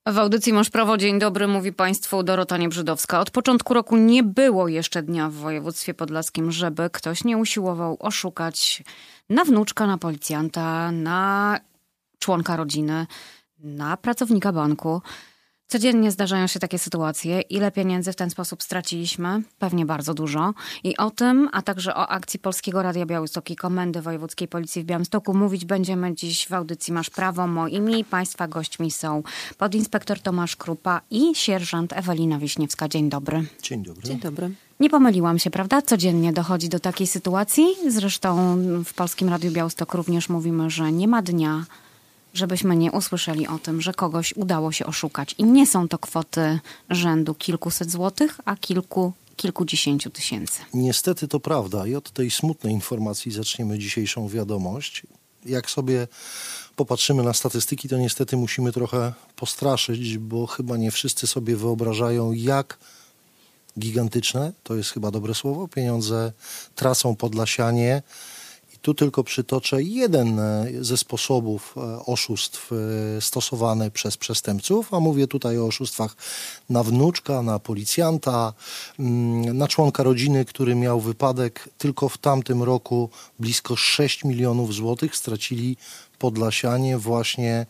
W audycji Masz Prawo, dzień dobry, mówi Państwu Dorota Niebrzydowska. Od początku roku nie było jeszcze dnia w województwie podlaskim, żeby ktoś nie usiłował oszukać na wnuczka, na policjanta, na członka rodziny, na pracownika banku. Codziennie zdarzają się takie sytuacje. Ile pieniędzy w ten sposób straciliśmy? Pewnie bardzo dużo. I o tym, a także o akcji Polskiego Radia Białystok i Komendy Wojewódzkiej Policji w Białymstoku mówić będziemy dziś w audycji Masz Prawo. Moimi Państwa gośćmi są podinspektor Tomasz Krupa i sierżant Ewelina Wiśniewska. Dzień dobry. Dzień dobry. Dzień dobry. Nie pomyliłam się, prawda? Codziennie dochodzi do takiej sytuacji. Zresztą w Polskim Radiu Białystok również mówimy, że nie ma dnia, żebyśmy nie usłyszeli o tym, że kogoś udało się oszukać. I nie są to kwoty rzędu kilkuset złotych, a kilkudziesięciu tysięcy. Niestety to prawda i od tej smutnej informacji zaczniemy dzisiejszą wiadomość. Jak sobie popatrzymy na statystyki, to niestety musimy trochę postraszyć, bo chyba nie wszyscy sobie wyobrażają, jak gigantyczne, to jest chyba dobre słowo, pieniądze tracą podlasianie. Tu tylko przytoczę jeden ze sposobów oszustw stosowanych przez przestępców, a mówię tutaj o oszustwach na wnuczka, na policjanta, na członka rodziny, który miał wypadek. Tylko w tamtym roku blisko 6 milionów złotych stracili podlasianie właśnie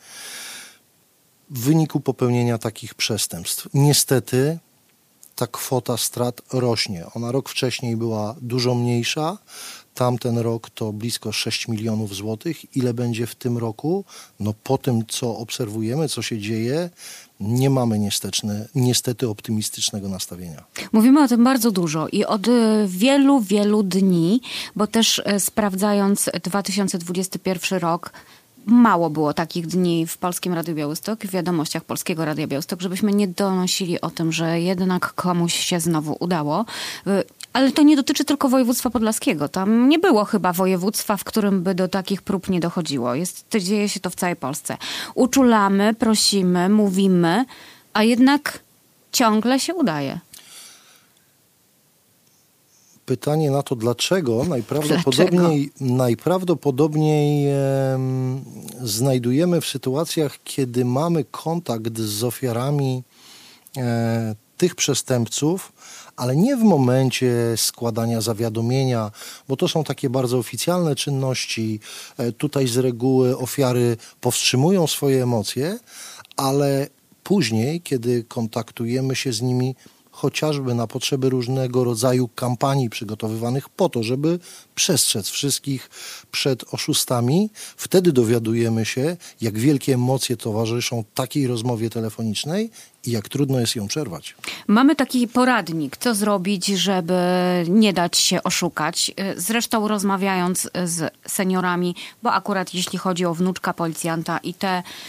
w wyniku popełnienia takich przestępstw. Niestety ta kwota strat rośnie. Ona rok wcześniej była dużo mniejsza. Tamten rok to blisko 6 milionów złotych. Ile będzie w tym roku? No po tym, co obserwujemy, co się dzieje, nie mamy niestety optymistycznego nastawienia. Mówimy o tym bardzo dużo i od wielu, wielu dni, bo też sprawdzając 2021 rok, mało było takich dni w Polskim Radiu Białystok, w wiadomościach Polskiego Radia Białystok, żebyśmy nie donosili o tym, że jednak komuś się znowu udało. Ale to nie dotyczy tylko województwa podlaskiego. Tam nie było chyba województwa, w którym by do takich prób nie dochodziło. Dzieje się to w całej Polsce. Uczulamy, prosimy, mówimy, a jednak ciągle się udaje. Pytanie na to dlaczego? Najprawdopodobniej znajdujemy w sytuacjach, kiedy mamy kontakt z ofiarami tych przestępców, ale nie w momencie składania zawiadomienia, bo to są takie bardzo oficjalne czynności. Tutaj z reguły ofiary powstrzymują swoje emocje, ale później, kiedy kontaktujemy się z nimi, chociażby na potrzeby różnego rodzaju kampanii przygotowywanych po to, żeby przestrzec wszystkich przed oszustami. Wtedy dowiadujemy się, jak wielkie emocje towarzyszą takiej rozmowie telefonicznej i jak trudno jest ją przerwać. Mamy taki poradnik, co zrobić, żeby nie dać się oszukać. Zresztą rozmawiając z seniorami, bo akurat jeśli chodzi o wnuczka policjanta i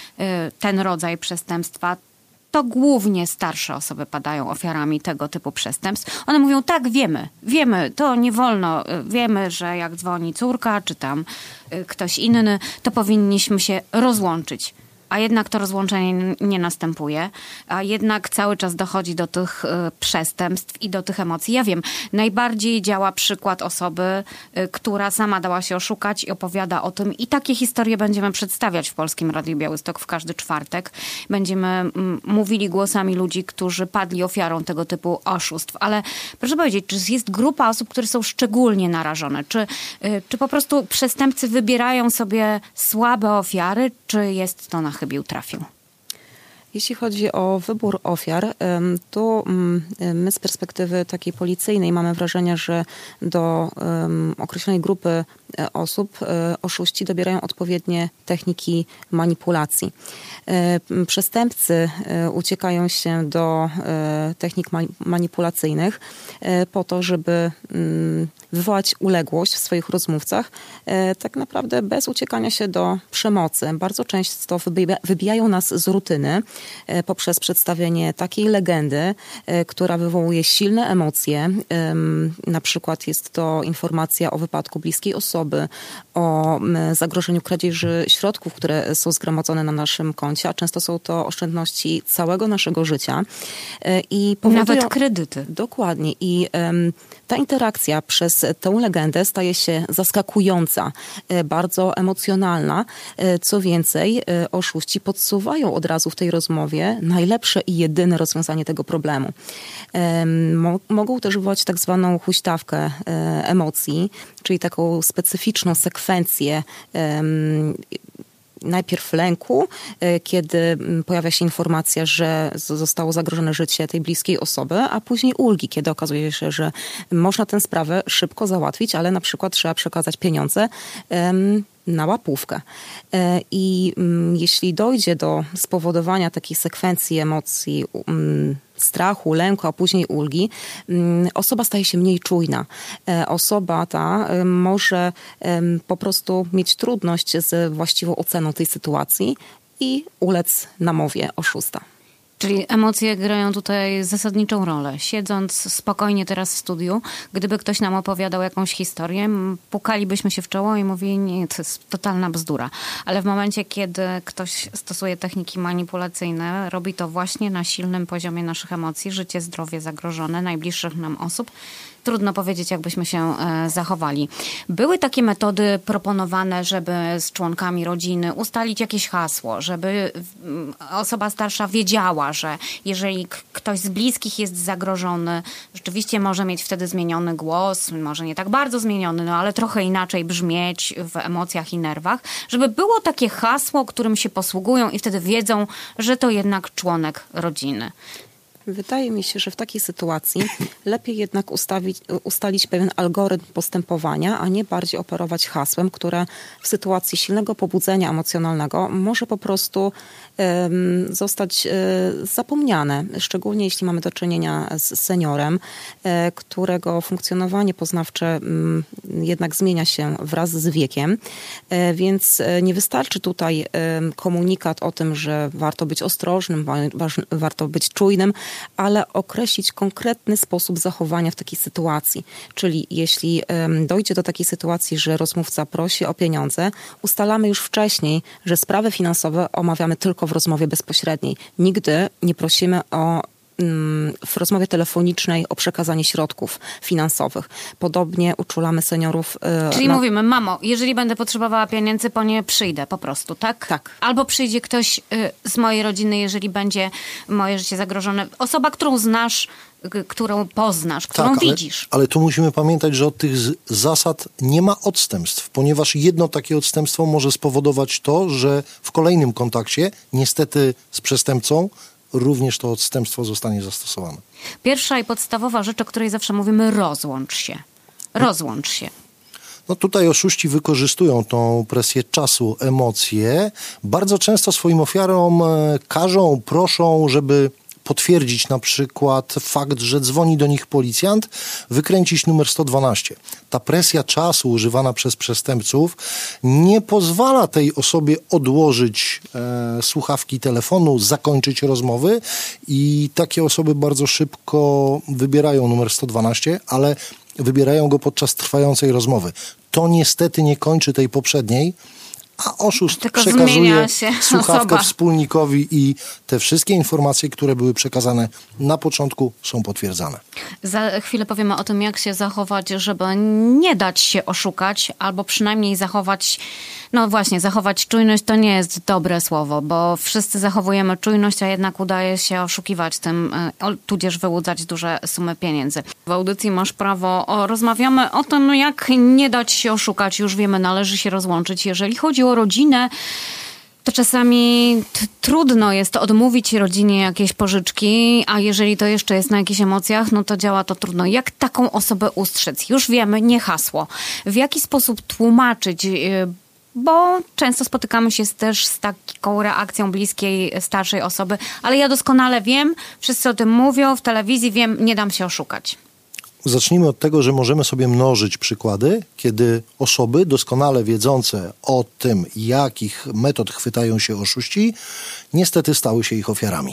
ten rodzaj przestępstwa, to głównie starsze osoby padają ofiarami tego typu przestępstw. One mówią, tak, wiemy, to nie wolno, wiemy, że jak dzwoni córka, czy tam ktoś inny, to powinniśmy się rozłączyć. A jednak to rozłączenie nie następuje, a jednak cały czas dochodzi do tych przestępstw i do tych emocji. Ja wiem, najbardziej działa przykład osoby, która sama dała się oszukać i opowiada o tym. I takie historie będziemy przedstawiać w Polskim Radiu Białystok w każdy czwartek. Będziemy mówili głosami ludzi, którzy padli ofiarą tego typu oszustw. Ale proszę powiedzieć, czy jest grupa osób, które są szczególnie narażone? Czy po prostu przestępcy wybierają sobie słabe ofiary, czy jest to na chybił trafił? Jeśli chodzi o wybór ofiar, to my z perspektywy takiej policyjnej mamy wrażenie, że do określonej grupy osób oszuści dobierają odpowiednie techniki manipulacji. Przestępcy uciekają się do technik manipulacyjnych po to, żeby wywołać uległość w swoich rozmówcach, tak naprawdę bez uciekania się do przemocy. Bardzo często wybijają nas z rutyny poprzez przedstawienie takiej legendy, która wywołuje silne emocje. Na przykład jest to informacja o wypadku bliskiej osoby, osoby o zagrożeniu kradzieży środków, które są zgromadzone na naszym koncie, a często są to oszczędności całego naszego życia. I nawet kredyty. Dokładnie. I ta interakcja przez tę legendę staje się zaskakująca, bardzo emocjonalna. Co więcej, oszuści podsuwają od razu w tej rozmowie najlepsze i jedyne rozwiązanie tego problemu. Mogą też wywołać tak zwaną huśtawkę emocji, czyli taką specyficzną sekwencję najpierw lęku, kiedy pojawia się informacja, że zostało zagrożone życie tej bliskiej osoby, a później ulgi, kiedy okazuje się, że można tę sprawę szybko załatwić, ale na przykład trzeba przekazać pieniądze na łapówkę. I jeśli dojdzie do spowodowania takiej sekwencji emocji, strachu, lęku, a później ulgi, osoba staje się mniej czujna. Osoba ta może po prostu mieć trudność z właściwą oceną tej sytuacji i ulec namowie oszusta. Czyli emocje grają tutaj zasadniczą rolę. Siedząc spokojnie teraz w studiu, gdyby ktoś nam opowiadał jakąś historię, pukalibyśmy się w czoło i mówili, nie, to jest totalna bzdura. Ale w momencie, kiedy ktoś stosuje techniki manipulacyjne, robi to właśnie na silnym poziomie naszych emocji, życie, zdrowie zagrożone, najbliższych nam osób, trudno powiedzieć, jakbyśmy się zachowali. Były takie metody proponowane, żeby z członkami rodziny ustalić jakieś hasło, żeby osoba starsza wiedziała, że jeżeli ktoś z bliskich jest zagrożony, rzeczywiście może mieć wtedy zmieniony głos, może nie tak bardzo zmieniony, no ale trochę inaczej brzmieć w emocjach i nerwach, żeby było takie hasło, którym się posługują i wtedy wiedzą, że to jednak członek rodziny. Wydaje mi się, że w takiej sytuacji lepiej jednak ustalić pewien algorytm postępowania, a nie bardziej operować hasłem, które w sytuacji silnego pobudzenia emocjonalnego może po prostu zostać zapomniane. Szczególnie jeśli mamy do czynienia z seniorem, którego funkcjonowanie poznawcze jednak zmienia się wraz z wiekiem. Więc nie wystarczy tutaj komunikat o tym, że warto być ostrożnym, warto być czujnym, ale określić konkretny sposób zachowania w takiej sytuacji. Czyli jeśli dojdzie do takiej sytuacji, że rozmówca prosi o pieniądze, ustalamy już wcześniej, że sprawy finansowe omawiamy tylko w rozmowie bezpośredniej. Nigdy nie prosimy w rozmowie telefonicznej o przekazanie środków finansowych. Podobnie uczulamy seniorów. Czyli mówimy, mamo, jeżeli będę potrzebowała pieniędzy, po nie przyjdę po prostu, tak? Tak. Albo przyjdzie ktoś z mojej rodziny, jeżeli będzie moje życie zagrożone. Osoba, którą znasz, którą poznasz, którą widzisz. Ale tu musimy pamiętać, że od tych zasad nie ma odstępstw, ponieważ jedno takie odstępstwo może spowodować to, że w kolejnym kontakcie, niestety z przestępcą, również to odstępstwo zostanie zastosowane. Pierwsza i podstawowa rzecz, o której zawsze mówimy, rozłącz się. Rozłącz się. No tutaj oszuści wykorzystują tą presję czasu, emocje. Bardzo często swoim ofiarom każą, proszą, żeby potwierdzić na przykład fakt, że dzwoni do nich policjant, wykręcić numer 112. Ta presja czasu używana przez przestępców nie pozwala tej osobie odłożyć słuchawki telefonu, zakończyć rozmowy i takie osoby bardzo szybko wybierają numer 112, ale wybierają go podczas trwającej rozmowy. To niestety nie kończy tej poprzedniej, a oszust tylko przekazuje słuchawkę osoba wspólnikowi i te wszystkie informacje, które były przekazane na początku, są potwierdzane. Za chwilę powiemy o tym, jak się zachować, żeby nie dać się oszukać, albo przynajmniej zachować, no właśnie, zachować czujność to nie jest dobre słowo, bo wszyscy zachowujemy czujność, a jednak udaje się oszukiwać tym, tudzież wyłudzać duże sumy pieniędzy. W audycji Masz Prawo rozmawiamy o tym, jak nie dać się oszukać. Już wiemy, należy się rozłączyć. Jeżeli chodzi o rodzinę, to czasami trudno jest odmówić rodzinie jakiejś pożyczki, a jeżeli to jeszcze jest na jakichś emocjach, no to działa to trudno. Jak taką osobę ustrzec? Już wiemy, nie hasło. W jaki sposób tłumaczyć, bo często spotykamy się też z taką reakcją bliskiej, starszej osoby, ale ja doskonale wiem, wszyscy o tym mówią, w telewizji wiem, nie dam się oszukać. Zacznijmy od tego, że możemy sobie mnożyć przykłady, kiedy osoby doskonale wiedzące o tym, jakich metod chwytają się oszuści, niestety stały się ich ofiarami.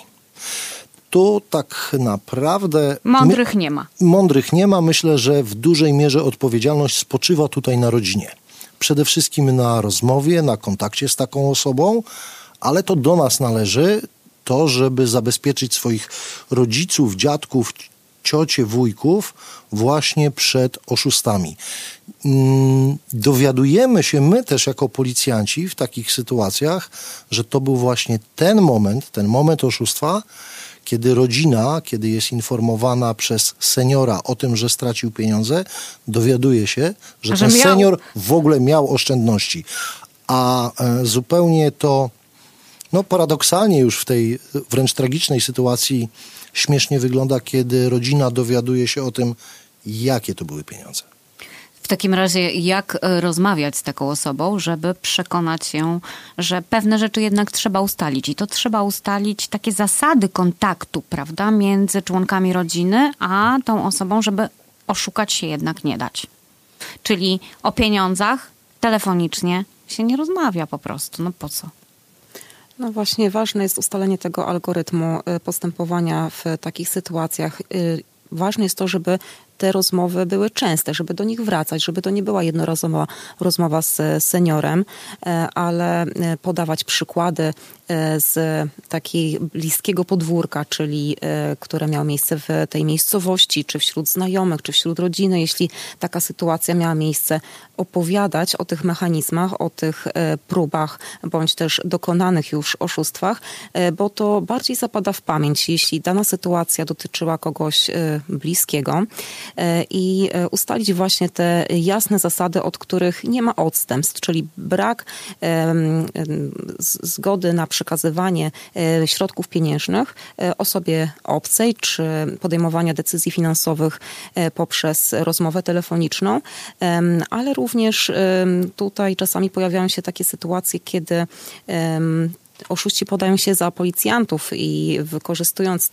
Tu tak naprawdę... Mądrych nie ma. Mądrych nie ma. Myślę, że w dużej mierze odpowiedzialność spoczywa tutaj na rodzinie. przede wszystkim na rozmowie, na kontakcie z taką osobą, ale to do nas należy to, żeby zabezpieczyć swoich rodziców, dziadków, ciocie, wujków właśnie przed oszustami. Dowiadujemy się my też jako policjanci w takich sytuacjach, że to był właśnie ten moment oszustwa, kiedy rodzina, kiedy jest informowana przez seniora o tym, że stracił pieniądze, dowiaduje się, że ten senior w ogóle miał oszczędności. A zupełnie to paradoksalnie już w tej wręcz tragicznej sytuacji śmiesznie wygląda, kiedy rodzina dowiaduje się o tym, jakie to były pieniądze. W takim razie jak rozmawiać z taką osobą, żeby przekonać się, że pewne rzeczy jednak trzeba ustalić. I to trzeba ustalić takie zasady kontaktu, prawda, między członkami rodziny, a tą osobą, żeby oszukać się jednak nie dać. Czyli o pieniądzach telefonicznie się nie rozmawia po prostu. No po co? No właśnie, ważne jest ustalenie tego algorytmu postępowania w takich sytuacjach. Ważne jest to, żeby te rozmowy były częste, żeby do nich wracać, żeby to nie była jednorazowa rozmowa z seniorem, ale podawać przykłady z takiej bliskiego podwórka, czyli które miało miejsce w tej miejscowości, czy wśród znajomych, czy wśród rodziny. Jeśli taka sytuacja miała miejsce, opowiadać o tych mechanizmach, o tych próbach, bądź też dokonanych już oszustwach, bo to bardziej zapada w pamięć, jeśli dana sytuacja dotyczyła kogoś bliskiego, i ustalić właśnie te jasne zasady, od których nie ma odstępstw, czyli brak zgody na przekazywanie środków pieniężnych osobie obcej, czy podejmowania decyzji finansowych poprzez rozmowę telefoniczną, ale również tutaj czasami pojawiają się takie sytuacje, kiedy oszuści podają się za policjantów i wykorzystując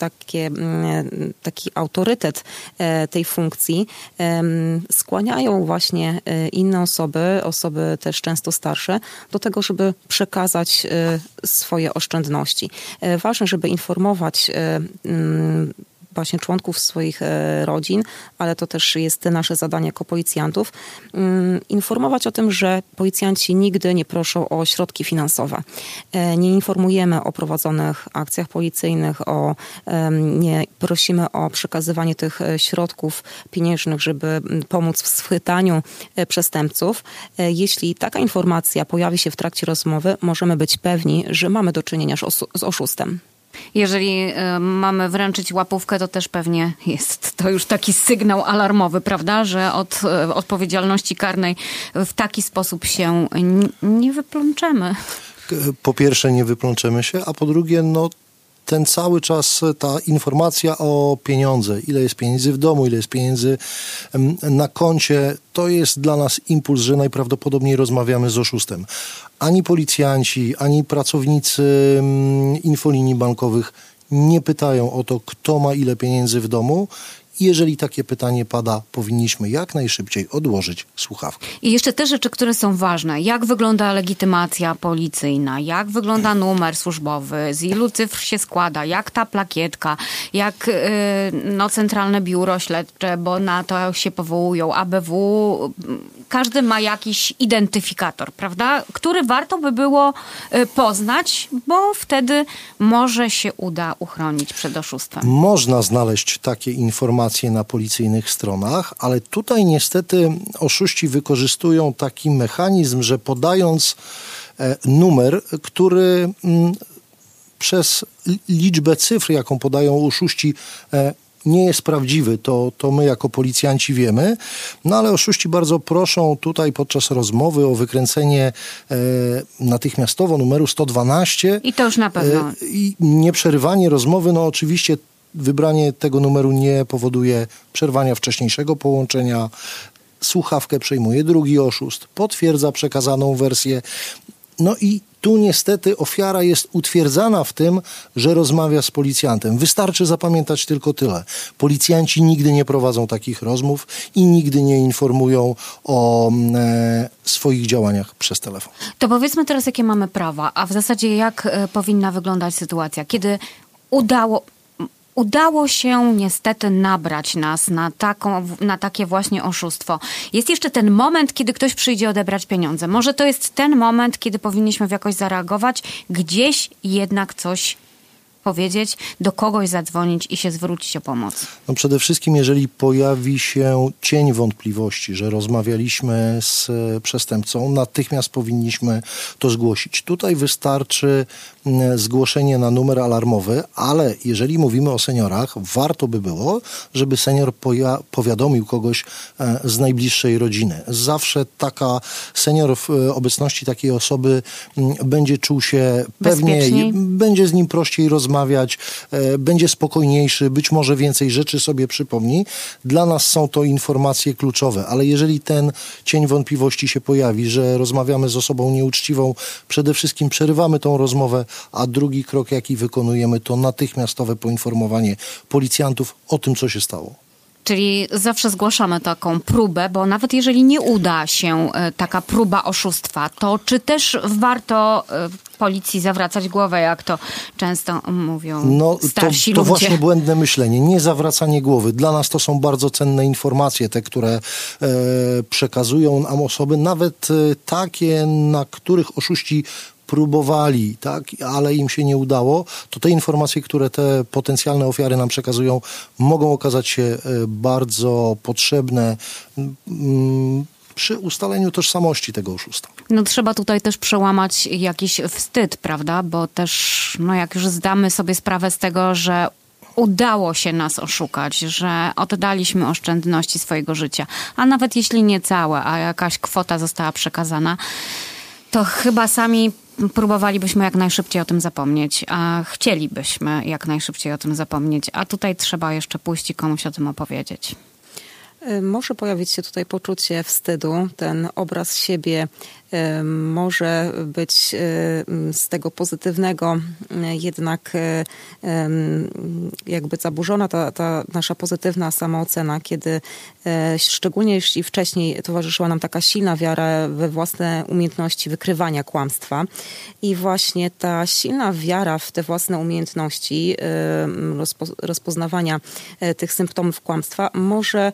taki autorytet tej funkcji, skłaniają właśnie inne osoby też często starsze, do tego, żeby przekazać swoje oszczędności. Ważne, żeby informować właśnie członków swoich rodzin, ale to też jest nasze zadanie jako policjantów, informować o tym, że policjanci nigdy nie proszą o środki finansowe. Nie informujemy o prowadzonych akcjach policyjnych, nie prosimy o przekazywanie tych środków pieniężnych, żeby pomóc w schwytaniu przestępców. Jeśli taka informacja pojawi się w trakcie rozmowy, możemy być pewni, że mamy do czynienia z oszustem. Jeżeli mamy wręczyć łapówkę, to też pewnie jest to już taki sygnał alarmowy, prawda, że od odpowiedzialności karnej w taki sposób się nie wyplączemy. Po pierwsze nie wyplączemy się, a po drugie ten cały czas ta informacja o pieniądze, ile jest pieniędzy w domu, ile jest pieniędzy na koncie, to jest dla nas impuls, że najprawdopodobniej rozmawiamy z oszustem. Ani policjanci, ani pracownicy infolinii bankowych nie pytają o to, kto ma ile pieniędzy w domu. I jeżeli takie pytanie pada, powinniśmy jak najszybciej odłożyć słuchawkę. I jeszcze te rzeczy, które są ważne. Jak wygląda legitymacja policyjna? Jak wygląda numer służbowy? Z ilu cyfr się składa? Jak ta plakietka? Jak Centralne Biuro Śledcze, bo na to się powołują, ABW. Każdy ma jakiś identyfikator, prawda? Który warto by było poznać, bo wtedy może się uda uchronić przed oszustwem. Można znaleźć takie informacje na policyjnych stronach, ale tutaj niestety oszuści wykorzystują taki mechanizm, że podając numer, który przez liczbę cyfr, jaką podają oszuści, nie jest prawdziwy, to my jako policjanci wiemy, ale oszuści bardzo proszą tutaj podczas rozmowy o wykręcenie natychmiastowo numeru 112. I to już na pewno. I nieprzerywanie rozmowy, oczywiście wybranie tego numeru nie powoduje przerwania wcześniejszego połączenia. Słuchawkę przejmuje drugi oszust, potwierdza przekazaną wersję. I tu niestety ofiara jest utwierdzana w tym, że rozmawia z policjantem. Wystarczy zapamiętać tylko tyle. Policjanci nigdy nie prowadzą takich rozmów i nigdy nie informują o swoich działaniach przez telefon. To powiedzmy teraz, jakie mamy udało się niestety nabrać nas na takie właśnie oszustwo. Jest jeszcze ten moment, kiedy ktoś przyjdzie odebrać pieniądze. Może to jest ten moment, kiedy powinniśmy jakoś zareagować, gdzieś jednak coś powiedzieć, do kogoś zadzwonić i się zwrócić o pomoc. No przede wszystkim, jeżeli pojawi się cień wątpliwości, że rozmawialiśmy z przestępcą, natychmiast powinniśmy to zgłosić. Tutaj wystarczy zgłoszenie na numer alarmowy, ale jeżeli mówimy o seniorach, warto by było, żeby senior powiadomił kogoś z najbliższej rodziny. Zawsze senior w obecności takiej osoby będzie czuł się pewniej, będzie z nim prościej rozmawiać, będzie spokojniejszy, być może więcej rzeczy sobie przypomni. Dla nas są to informacje kluczowe, ale jeżeli ten cień wątpliwości się pojawi, że rozmawiamy z osobą nieuczciwą, przede wszystkim przerywamy tą rozmowę, a drugi krok, jaki wykonujemy, to natychmiastowe poinformowanie policjantów o tym, co się stało. Czyli zawsze zgłaszamy taką próbę, bo nawet jeżeli nie uda się taka próba oszustwa, to czy też warto policji zawracać głowę, jak to często mówią starsi ludzie? To właśnie błędne myślenie, nie zawracanie głowy. Dla nas to są bardzo cenne informacje, te, które przekazują nam osoby, nawet takie, na których oszuści próbowali, tak, ale im się nie udało, to te informacje, które te potencjalne ofiary nam przekazują, mogą okazać się bardzo potrzebne przy ustaleniu tożsamości tego oszusta. No trzeba tutaj też przełamać jakiś wstyd, prawda? Bo też, jak już zdamy sobie sprawę z tego, że udało się nas oszukać, że oddaliśmy oszczędności swojego życia, a nawet jeśli nie całe, a jakaś kwota została przekazana, to chyba sami próbowalibyśmy jak najszybciej o tym zapomnieć, a chcielibyśmy jak najszybciej o tym zapomnieć, a tutaj trzeba jeszcze pójść i komuś o tym opowiedzieć. Może pojawić się tutaj poczucie wstydu, ten obraz siebie może być z tego pozytywnego jednak jakby zaburzona ta nasza pozytywna samoocena, kiedy szczególnie jeśli wcześniej towarzyszyła nam taka silna wiara we własne umiejętności wykrywania kłamstwa i właśnie ta silna wiara w te własne umiejętności rozpoznawania tych symptomów kłamstwa może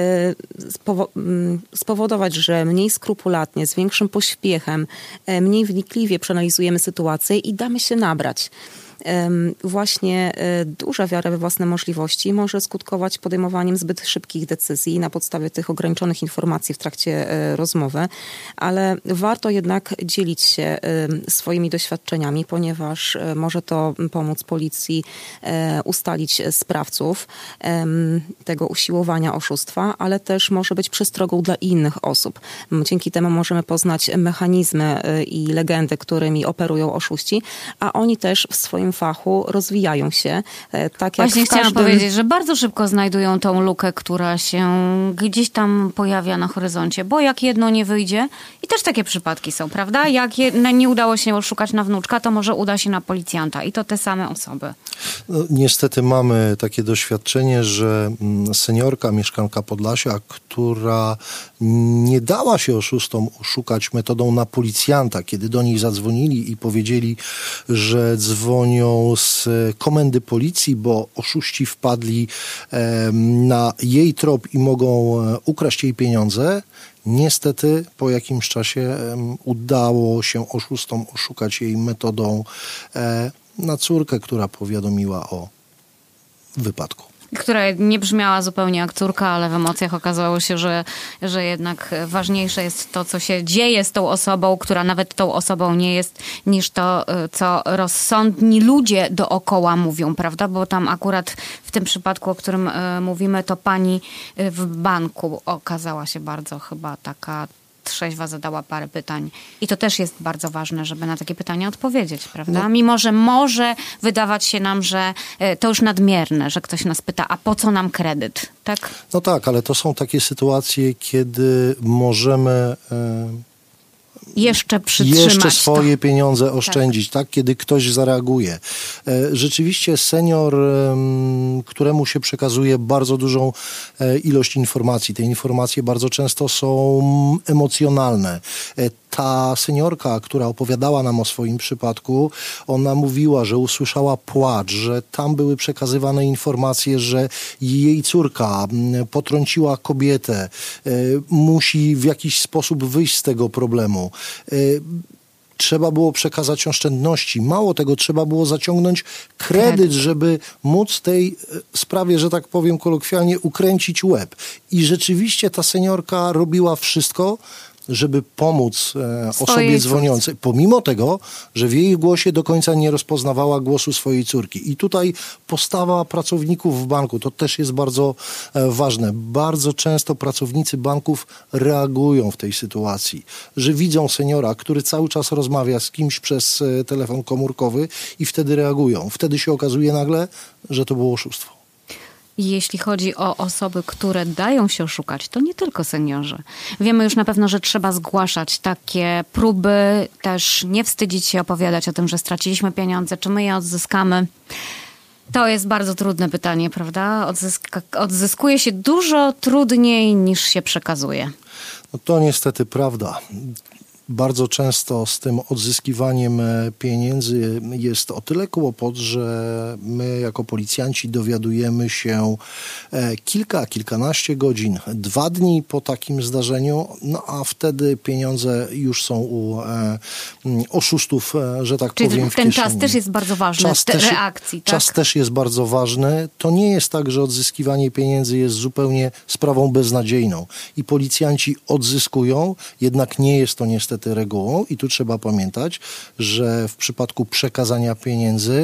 spowodować, że mniej skrupulatnie, z większym pośpiechem, mniej wnikliwie przeanalizujemy sytuację i damy się nabrać. Właśnie duża wiara we własne możliwości może skutkować podejmowaniem zbyt szybkich decyzji na podstawie tych ograniczonych informacji w trakcie rozmowy, ale warto jednak dzielić się swoimi doświadczeniami, ponieważ może to pomóc policji ustalić sprawców tego usiłowania oszustwa, ale też może być przestrogą dla innych osób. Dzięki temu możemy poznać mechanizmy i legendy, którymi operują oszuści, a oni też w swoim fachu rozwijają się. Tak jak właśnie chciałam powiedzieć, że bardzo szybko znajdują tą lukę, która się gdzieś tam pojawia na horyzoncie, bo jak jedno nie wyjdzie, i też takie przypadki są, prawda? Jak nie udało się oszukać na wnuczka, to może uda się na policjanta i to te same osoby. No, niestety mamy takie doświadczenie, że seniorka, mieszkanka Podlasia, która nie dała się oszustom oszukać metodą na policjanta, kiedy do niej zadzwonili i powiedzieli, że dzwonią z komendy policji, bo oszuści wpadli na jej trop i mogą ukraść jej pieniądze. Niestety po jakimś czasie udało się oszustom oszukać jej metodą na córkę, która powiadomiła o wypadku. Która nie brzmiała zupełnie jak córka, ale w emocjach okazało się, że jednak ważniejsze jest to, co się dzieje z tą osobą, która nawet tą osobą nie jest, niż to, co rozsądni ludzie dookoła mówią, prawda? Bo tam akurat w tym przypadku, o którym mówimy, to pani w banku okazała się bardzo chyba taka trzeźwa, zadała parę pytań. I to też jest bardzo ważne, żeby na takie pytania odpowiedzieć, prawda? No. Mimo, że może wydawać się nam, że to już nadmierne, że ktoś nas pyta, a po co nam kredyt, tak? No tak, ale to są takie sytuacje, kiedy możemy jeszcze przytrzymać. Jeszcze swoje pieniądze oszczędzić, tak? Kiedy ktoś zareaguje. Rzeczywiście senior, któremu się przekazuje bardzo dużą ilość informacji. Te informacje bardzo często są emocjonalne. Ta seniorka, która opowiadała nam o swoim przypadku, ona mówiła, że usłyszała płacz, że tam były przekazywane informacje, że jej córka potrąciła kobietę, musi w jakiś sposób wyjść z tego problemu. Trzeba było przekazać oszczędności. Mało tego, trzeba było zaciągnąć kredyt, żeby móc tej sprawie, że tak powiem kolokwialnie, ukręcić łeb. I rzeczywiście ta seniorka robiła wszystko, żeby pomóc osobie dzwoniącej, pomimo tego, że w jej głosie do końca nie rozpoznawała głosu swojej córki. I tutaj postawa pracowników w banku, to też jest bardzo ważne. Bardzo często pracownicy banków reagują w tej sytuacji, że widzą seniora, który cały czas rozmawia z kimś przez telefon komórkowy i wtedy reagują. Wtedy się okazuje nagle, że to było oszustwo. Jeśli chodzi o osoby, które dają się oszukać, to nie tylko seniorzy. Wiemy już na pewno, że trzeba zgłaszać takie próby, też nie wstydzić się opowiadać o tym, że straciliśmy pieniądze, czy my je odzyskamy. To jest bardzo trudne pytanie, prawda? Odzyskuje się dużo trudniej niż się przekazuje. No to niestety prawda. Bardzo często z tym odzyskiwaniem pieniędzy jest o tyle kłopot, że my jako policjanci dowiadujemy się kilkanaście godzin, 2 dni po takim zdarzeniu, no a wtedy pieniądze już są u oszustów, że tak czyli powiem, w ten kieszeni. czas też jest bardzo ważny, reakcji, tak? Czas też jest bardzo ważny. To nie jest tak, że odzyskiwanie pieniędzy jest zupełnie sprawą beznadziejną i policjanci odzyskują, jednak nie jest to niestety regułą i tu trzeba pamiętać, że w przypadku przekazania pieniędzy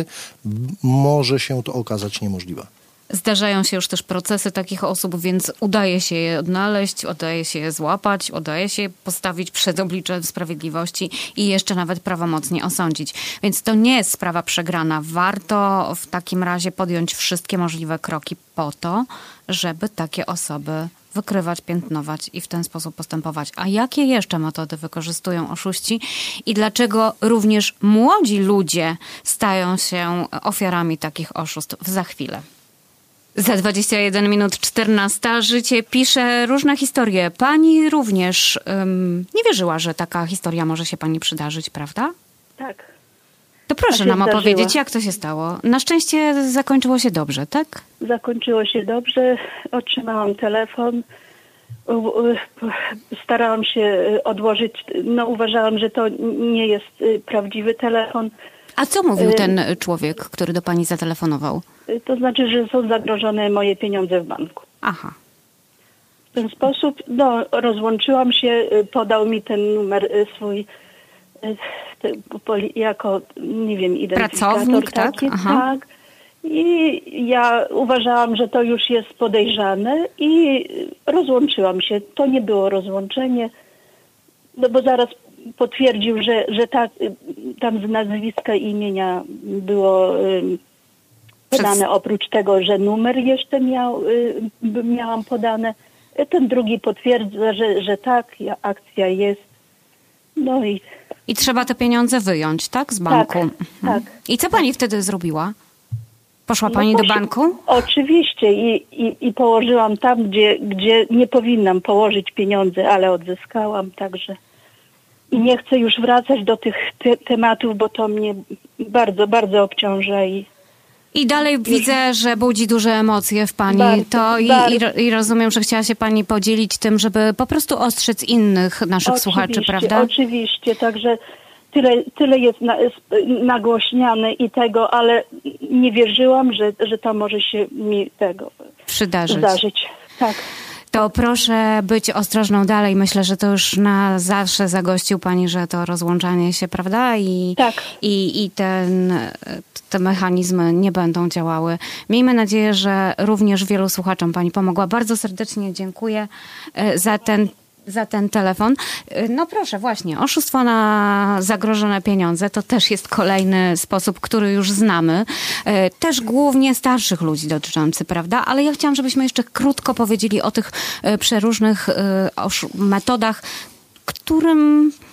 może się to okazać niemożliwe. Zdarzają się już też procesy takich osób, więc udaje się je odnaleźć, udaje się je złapać, udaje się je postawić przed obliczem sprawiedliwości i jeszcze nawet prawomocnie osądzić. Więc to nie jest sprawa przegrana. Warto w takim razie podjąć wszystkie możliwe kroki po to, żeby takie osoby wykrywać, piętnować i w ten sposób postępować. A jakie jeszcze metody wykorzystują oszuści i dlaczego również młodzi ludzie stają się ofiarami takich oszustw? Za chwilę. Za 21 minut 14 życie pisze różne historie. Pani również nie wierzyła, że taka historia może się pani przydarzyć, prawda? Tak. To proszę nam opowiedzieć, jak to się stało. Na szczęście zakończyło się dobrze, tak? Zakończyło się dobrze. Otrzymałam telefon. Starałam się odłożyć. No uważałam, że to nie jest prawdziwy telefon. A co mówił ten człowiek, który do pani zatelefonował? To znaczy, że są zagrożone moje pieniądze w banku. Aha. W ten sposób, rozłączyłam się, podał mi ten numer swój jako, nie wiem, identyfikator. Pracownik, taki, tak? Aha. Tak. I ja uważałam, że to już jest podejrzane i rozłączyłam się. To nie było rozłączenie, no bo zaraz potwierdził, że tak, tam z nazwiska i imienia było podane, oprócz tego, że numer jeszcze miałam podane. Ten drugi potwierdza, że tak, akcja jest. No i trzeba te pieniądze wyjąć, tak? Z banku. Tak. I co pani wtedy zrobiła? Poszła pani do banku? Oczywiście i położyłam tam, gdzie nie powinnam położyć pieniądze, ale odzyskałam, także. I nie chcę już wracać do tych tematów, bo to mnie bardzo, bardzo obciąża. I dalej widzę, że budzi duże emocje w pani. I rozumiem, że chciała się pani podzielić tym, żeby po prostu ostrzec innych naszych słuchaczy, prawda? Oczywiście, także tyle jest nagłośniane i tego, ale nie wierzyłam, że to może się mi zdarzyć. Tak. To proszę być ostrożną dalej. Myślę, że to już na zawsze zagościł pani, że to rozłączanie się, prawda? I te mechanizmy nie będą działały. Miejmy nadzieję, że również wielu słuchaczom pani pomogła. Bardzo serdecznie dziękuję za ten telefon. No proszę, właśnie, oszustwo na zagrożone pieniądze to też jest kolejny sposób, który już znamy. Też głównie starszych ludzi dotyczący, prawda? Ale ja chciałam, żebyśmy jeszcze krótko powiedzieli o tych przeróżnych metodach, którym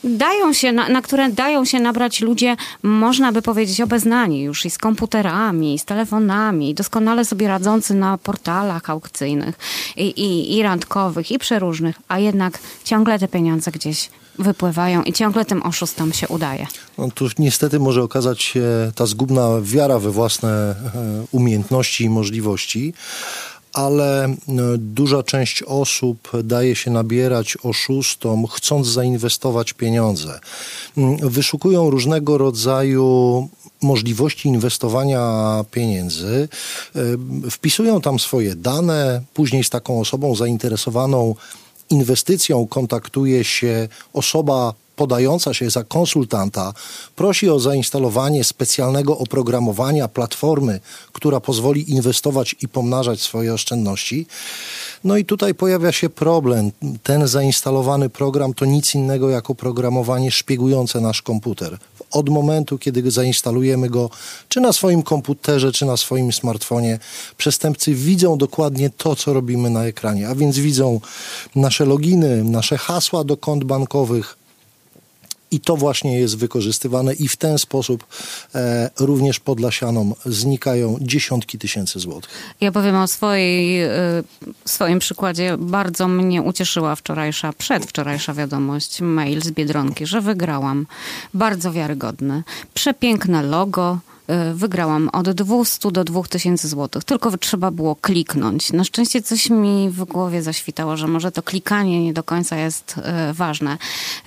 na które dają się nabrać ludzie, można by powiedzieć, obeznani już i z komputerami, i z telefonami, i doskonale sobie radzący na portalach aukcyjnych, i randkowych, i przeróżnych, a jednak ciągle te pieniądze gdzieś wypływają i ciągle tym oszustom się udaje. No, tu niestety może okazać się ta zgubna wiara we własne umiejętności i możliwości, ale duża część osób daje się nabierać oszustom, chcąc zainwestować pieniądze. Wyszukują różnego rodzaju możliwości inwestowania pieniędzy, wpisują tam swoje dane, później z taką osobą zainteresowaną inwestycją kontaktuje się osoba podająca się za konsultanta, prosi o zainstalowanie specjalnego oprogramowania, platformy, która pozwoli inwestować i pomnażać swoje oszczędności. No i tutaj pojawia się problem. Ten zainstalowany program to nic innego jak oprogramowanie szpiegujące nasz komputer. Od momentu, kiedy zainstalujemy go, czy na swoim komputerze, czy na swoim smartfonie, przestępcy widzą dokładnie to, co robimy na ekranie, a więc widzą nasze loginy, nasze hasła do kont bankowych, i to właśnie jest wykorzystywane i w ten sposób również podlasianom znikają dziesiątki tysięcy złotych. Ja powiem o swoim przykładzie. Bardzo mnie ucieszyła przedwczorajsza wiadomość, mail z Biedronki, że wygrałam. Bardzo wiarygodny. Przepiękne logo. Wygrałam od 200 do 2000 złotych. Tylko trzeba było kliknąć. Na szczęście coś mi w głowie zaświtało, że może to klikanie nie do końca jest ważne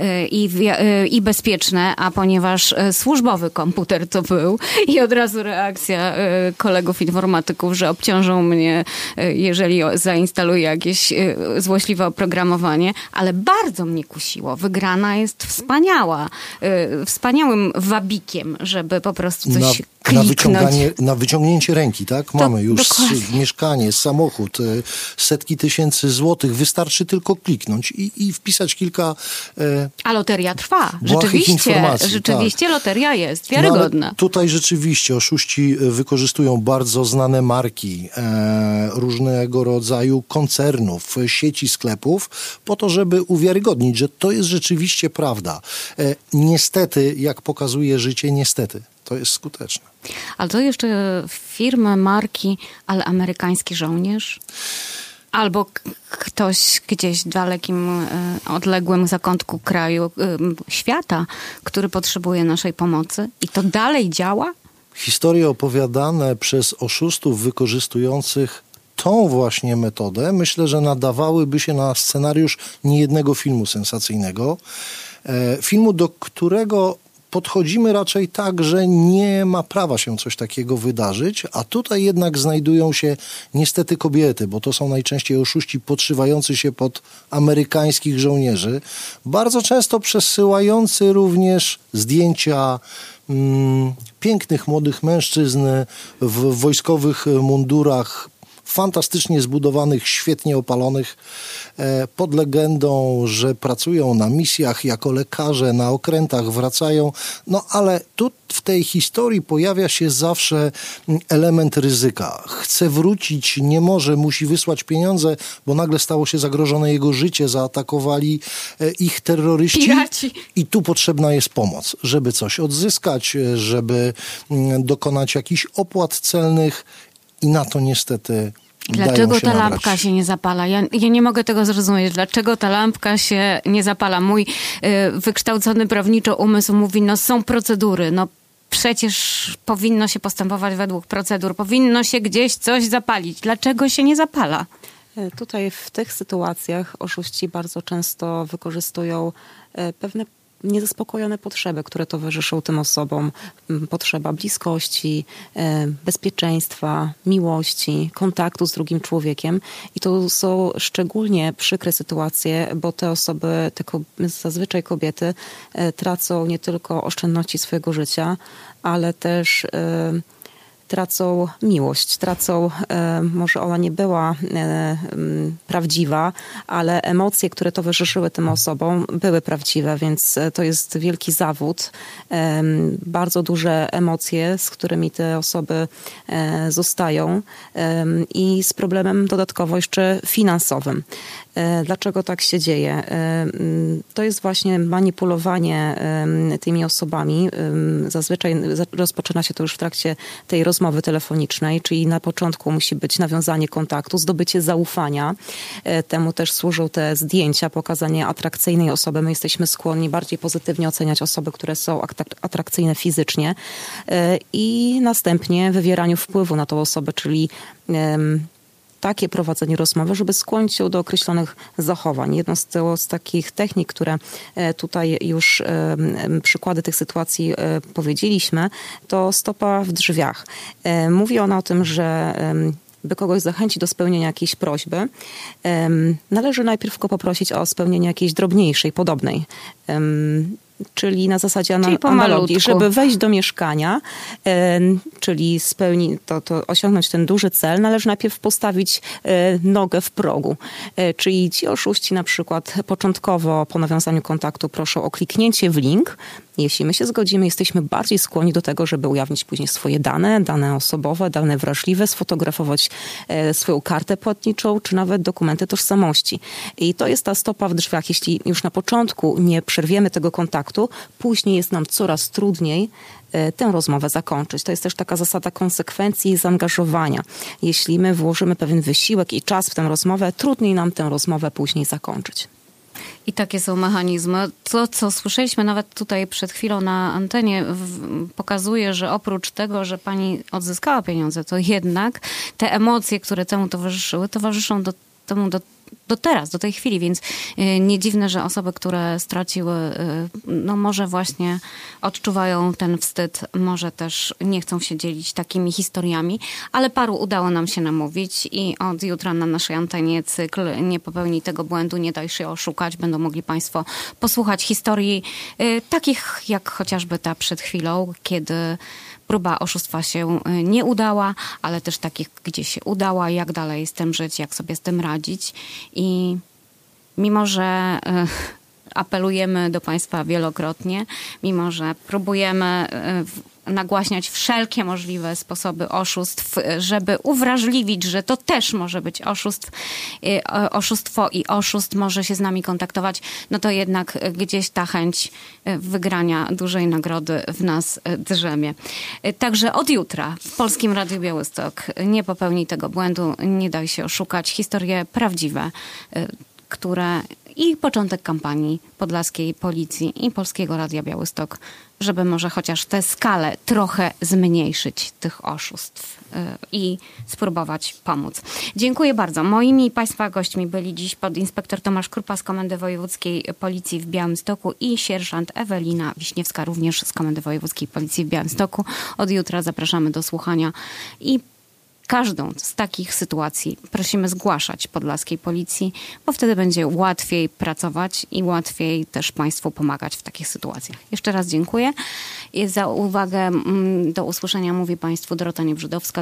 i bezpieczne, a ponieważ służbowy komputer to był i od razu reakcja kolegów informatyków, że obciążą mnie, jeżeli zainstaluję jakieś złośliwe oprogramowanie, ale bardzo mnie kusiło. Wygrana jest wspaniała. Wspaniałym wabikiem, żeby po prostu coś na wyciągnięcie ręki, tak? Mamy już mieszkanie, samochód, setki tysięcy złotych. Wystarczy tylko kliknąć i wpisać kilka a loteria trwa. Rzeczywiście tak. Loteria jest wiarygodna. No, tutaj rzeczywiście oszuści wykorzystują bardzo znane marki różnego rodzaju koncernów, sieci sklepów po to, żeby uwiarygodnić, że to jest rzeczywiście prawda. Niestety, jak pokazuje życie, to jest skuteczne. Ale to jeszcze firmy, marki, ale amerykański żołnierz? Albo ktoś gdzieś w dalekim, odległym zakątku kraju, świata, który potrzebuje naszej pomocy i to dalej działa? Historie opowiadane przez oszustów wykorzystujących tą właśnie metodę, myślę, że nadawałyby się na scenariusz niejednego filmu sensacyjnego. Filmu, do którego podchodzimy raczej tak, że nie ma prawa się coś takiego wydarzyć, a tutaj jednak znajdują się niestety kobiety, bo to są najczęściej oszuści podszywający się pod amerykańskich żołnierzy, bardzo często przesyłający również zdjęcia pięknych młodych mężczyzn w wojskowych mundurach, fantastycznie zbudowanych, świetnie opalonych, pod legendą, że pracują na misjach jako lekarze, na okrętach wracają. No ale tu w tej historii pojawia się zawsze element ryzyka. Chce wrócić, nie może, musi wysłać pieniądze, bo nagle stało się zagrożone jego życie, zaatakowali ich terroryści. Piraci. I tu potrzebna jest pomoc, żeby coś odzyskać, żeby dokonać jakichś opłat celnych. I na to niestety Dlaczego ta lampka się nie zapala? Ja nie mogę tego zrozumieć. Dlaczego ta lampka się nie zapala? Mój wykształcony prawniczo umysł mówi, no są procedury, no przecież powinno się postępować według procedur, powinno się gdzieś coś zapalić. Dlaczego się nie zapala? Tutaj w tych sytuacjach oszuści bardzo często wykorzystują pewne niezaspokojone potrzeby, które towarzyszą tym osobom. Potrzeba bliskości, bezpieczeństwa, miłości, kontaktu z drugim człowiekiem. I to są szczególnie przykre sytuacje, bo te osoby, zazwyczaj kobiety, tracą nie tylko oszczędności swojego życia, ale też tracą miłość, tracą, może ona nie była prawdziwa, ale emocje, które towarzyszyły tym osobom, były prawdziwe, więc to jest wielki zawód. Bardzo duże emocje, z którymi te osoby zostają i z problemem dodatkowo jeszcze finansowym. Dlaczego tak się dzieje? To jest właśnie manipulowanie tymi osobami. Zazwyczaj rozpoczyna się to już w trakcie tej rozmowy telefonicznej, czyli na początku musi być nawiązanie kontaktu, zdobycie zaufania. Temu też służą te zdjęcia, pokazanie atrakcyjnej osoby. My jesteśmy skłonni bardziej pozytywnie oceniać osoby, które są atrakcyjne fizycznie i następnie wywieraniu wpływu na tą osobę, czyli takie prowadzenie rozmowy, żeby skłonić ją do określonych zachowań. Jedną z takich technik, które tutaj już przykłady tych sytuacji powiedzieliśmy, to stopa w drzwiach. Mówi ona o tym, że by kogoś zachęcić do spełnienia jakiejś prośby, należy najpierw go poprosić o spełnienie jakiejś drobniejszej, podobnej. Czyli na zasadzie analogii, żeby wejść do mieszkania, czyli to osiągnąć ten duży cel, należy najpierw postawić nogę w progu. Czyli ci oszuści na przykład początkowo po nawiązaniu kontaktu proszą o kliknięcie w link. Jeśli my się zgodzimy, jesteśmy bardziej skłonni do tego, żeby ujawnić później swoje dane osobowe, dane wrażliwe, sfotografować swoją kartę płatniczą, czy nawet dokumenty tożsamości. I to jest ta stopa w drzwiach. Jeśli już na początku nie przerwiemy tego kontaktu, później jest nam coraz trudniej tę rozmowę zakończyć. To jest też taka zasada konsekwencji i zaangażowania. Jeśli my włożymy pewien wysiłek i czas w tę rozmowę, trudniej nam tę rozmowę później zakończyć. I takie są mechanizmy. To, co słyszeliśmy nawet tutaj przed chwilą na antenie, pokazuje, że oprócz tego, że pani odzyskała pieniądze, to jednak te emocje, które temu towarzyszyły, towarzyszą do teraz, do tej chwili, więc nie dziwne, że osoby, które straciły, no może właśnie odczuwają ten wstyd, może też nie chcą się dzielić takimi historiami, ale paru udało nam się namówić i od jutra na naszej antenie cykl Nie popełnij tego błędu, nie daj się oszukać. Będą mogli państwo posłuchać historii takich jak chociażby ta przed chwilą, kiedy próba oszustwa się nie udała, ale też takich, gdzie się udała, jak dalej z tym żyć, jak sobie z tym radzić. I mimo, że apelujemy do państwa wielokrotnie, mimo, że próbujemy nagłaśniać wszelkie możliwe sposoby oszustw, żeby uwrażliwić, że to też może być oszustwo i oszust może się z nami kontaktować, no to jednak gdzieś ta chęć wygrania dużej nagrody w nas drzemie. Także od jutra w Polskim Radiu Białystok nie popełnij tego błędu, nie daj się oszukać. Historie prawdziwe, które i początek kampanii podlaskiej policji i Polskiego Radia Białystok, żeby może chociaż tę skalę trochę zmniejszyć tych oszustw i spróbować pomóc. Dziękuję bardzo. Moimi i państwa gośćmi byli dziś podinspektor Tomasz Krupa z Komendy Wojewódzkiej Policji w Białymstoku i sierżant Ewelina Wiśniewska, również z Komendy Wojewódzkiej Policji w Białymstoku. Od jutra zapraszamy do słuchania i każdą z takich sytuacji prosimy zgłaszać podlaskiej policji, bo wtedy będzie łatwiej pracować i łatwiej też państwu pomagać w takich sytuacjach. Jeszcze raz dziękuję za uwagę. Do usłyszenia mówi państwu Dorota Niebrzydowska.